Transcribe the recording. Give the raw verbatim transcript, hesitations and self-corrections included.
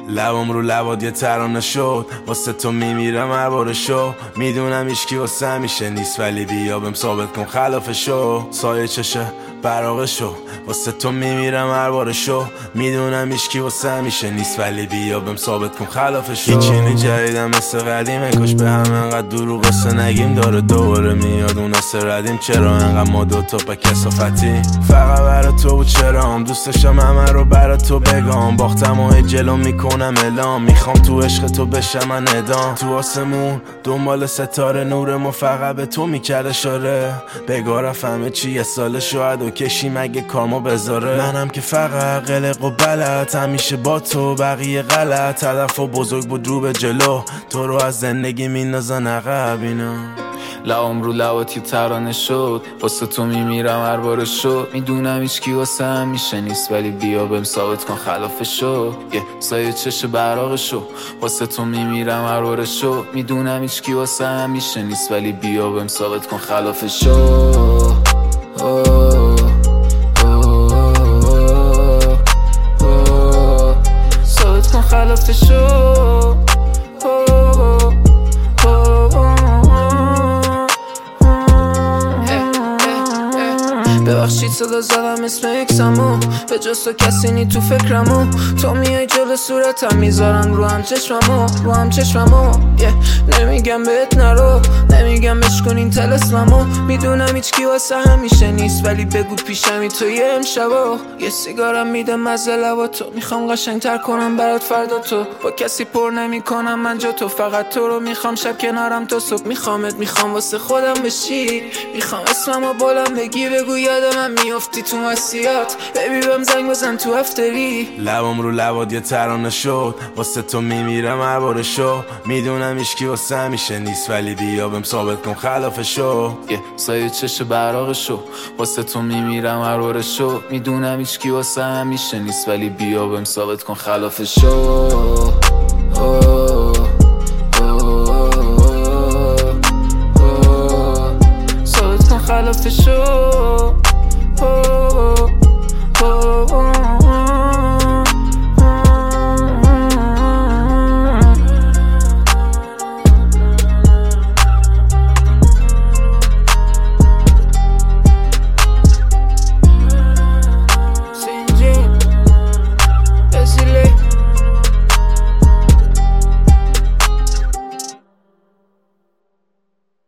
لبم رو لبات یه ترانه شد، واسه تو میمیرم هر بار شو. میدونم هیچکی واسه همیشه نیست، ولی بیا بهم ثابت کن خلافشو. سایه چشه براغشو، واسه تو میمیرم هر بار شو. میدونم هیچکی واسه همیشه نیست، ولی بیا بهم ثابت کن خلافشو. هیچی جدیدم مثل قدیمه، کاش به هم انقدر دروغ قصه نگیم. داره دوباره میاد اون اصل ردیم، چرا انقدر ما دوتا به کسافتی؟ فقط برا تو بود چرام، دوستشم همه رو برا تو بگم. باختم و جلو میکنم اعلام، میخوام تو عشق تو بشم من ادام. تو آسمون دنبال ستاره نورمو فقط به تو میکرد اشاره. بگاه رفت همه چی یه سال شاید و کشیم اگه کارمو بذاره. منم که فقط قلق و بلد، همیشه با تو بقیه غلط. هدف و بزرگ بود رو به جلو، تو رو از زندگی میندازن عقب اینا. لبم رو لبات یه ترانه شد، واسه تو میمیرم هر بار شد. میدونم هیچکی واسه همیشه نیست، ولی بیا بهم ثابت کن خلافشو. یه سایه چش براغشو، واسه تو میمیرم هر بار شد. میدونم هیچکی واسه همیشه نیست، ولی بیا بهم ثابت کن خلافشو. ثابت کن خلافشو. ببخشید صدا زدم اسم اکسمو، به جز تو کسی نی تو فکرمو. تو میای جلو صورتم میذارم رو هم چشممو، رو هم چشممو. yeah. نمیگم بهت نرو، نمیگم بشکن این طلسممو. میدونم هیچکی واسه همیشه نیست، ولی بگو پیشمی تو یه امشبا. یه سیگارم میدم از لبا تو، میخوام قشنگ تر کنم برات فردا تو. با کسی پر نمی کنم من جا تو، فقط تو رو میخوام شب کنارم تو صبح. میخوامت میخوام واسه خودم بشی، میخوام اسممو بلند بگی بگو یاد من میافتی تو مسیحات. ببی بهم زنگ بزن تو افتری. لبم رو لبات یه ترانه شد، واسه تو میمیرم هر بار شو. میدونم هیچکی واسه همیشه نیست، ولی بیا بهم ثابت کن خلافشو. یه سایه چش براغشو، واسه تو میمیرم هر بار شو. میدونم هیچکی واسه همیشه نیست، ولی بیا بهم ثابت کن خلافشو.